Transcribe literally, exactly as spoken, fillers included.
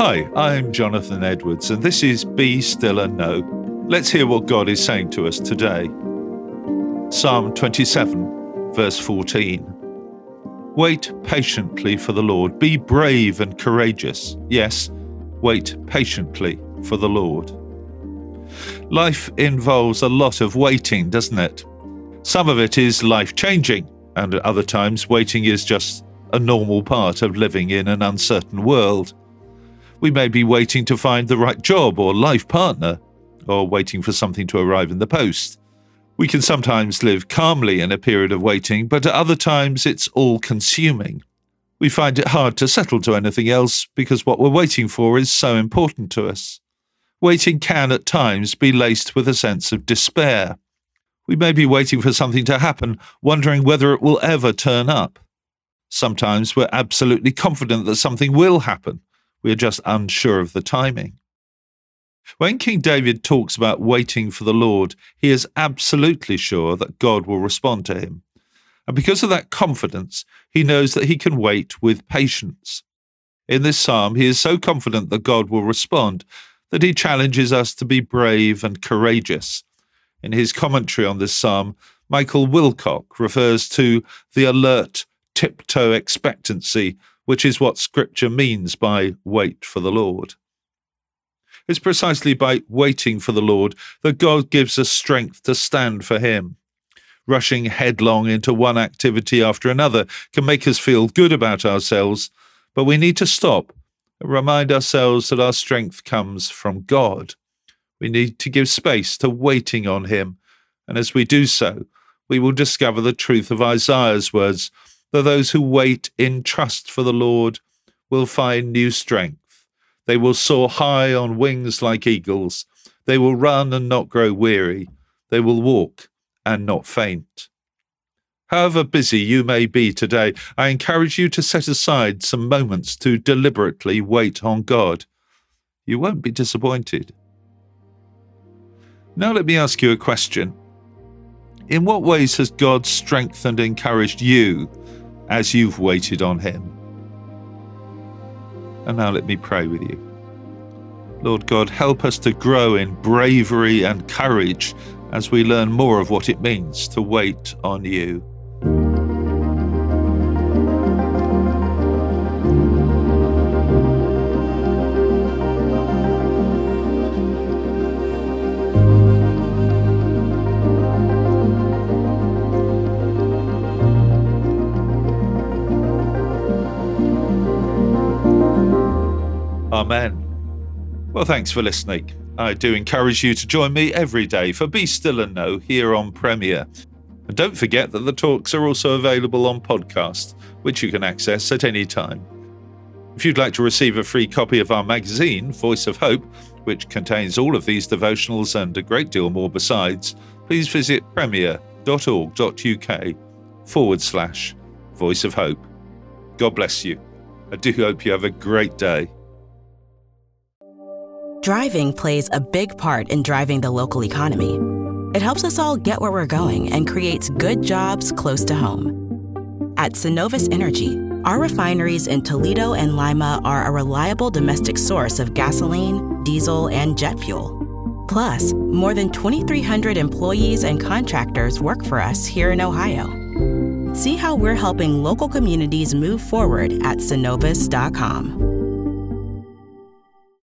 Hi, I'm Jonathan Edwards, and this is Be Still and Know. Let's hear what God is saying to us today. Psalm twenty-seven, verse fourteen. Wait patiently for the Lord. Be brave and courageous. Yes, wait patiently for the Lord. Life involves a lot of waiting, doesn't it? Some of it is life-changing, and at other times waiting is just a normal part of living in an uncertain world. We may be waiting to find the right job or life partner, or waiting for something to arrive in the post. We can sometimes live calmly in a period of waiting, but at other times it's all-consuming. We find it hard to settle to anything else because what we're waiting for is so important to us. Waiting can at times be laced with a sense of despair. We may be waiting for something to happen, wondering whether it will ever turn up. Sometimes we're absolutely confident that something will happen. We are just unsure of the timing. When King David talks about waiting for the Lord, he is absolutely sure that God will respond to him. And because of that confidence, he knows that he can wait with patience. In this psalm, he is so confident that God will respond that he challenges us to be brave and courageous. In his commentary on this psalm, Michael Wilcock refers to the alert, tiptoe expectancy, which is what Scripture means by wait for the Lord. It's precisely by waiting for the Lord that God gives us strength to stand for him. Rushing headlong into one activity after another can make us feel good about ourselves, but we need to stop and remind ourselves that our strength comes from God. We need to give space to waiting on him, and as we do so, we will discover the truth of Isaiah's words, that those who wait in trust for the Lord will find new strength. They will soar high on wings like eagles. They will run and not grow weary. They will walk and not faint. However busy you may be today, I encourage you to set aside some moments to deliberately wait on God. You won't be disappointed. Now let me ask you a question. In what ways has God strengthened and encouraged you as you've waited on him? And now let me pray with you. Lord God, help us to grow in bravery and courage as we learn more of what it means to wait on you. Amen. Well, thanks for listening. I do encourage you to join me every day for Be Still and Know here on Premier. And don't forget that the talks are also available on podcast, which you can access at any time. If you'd like to receive a free copy of our magazine, Voice of Hope, which contains all of these devotionals and a great deal more besides, please visit premier.org.uk forward slash Voice of Hope. God bless you. I do hope you have a great day. Driving plays a big part in driving the local economy. It helps us all get where we're going and creates good jobs close to home. At Synovus Energy, our refineries in Toledo and Lima are a reliable domestic source of gasoline, diesel, and jet fuel. Plus, more than twenty-three hundred employees and contractors work for us here in Ohio. See how we're helping local communities move forward at synovus dot com.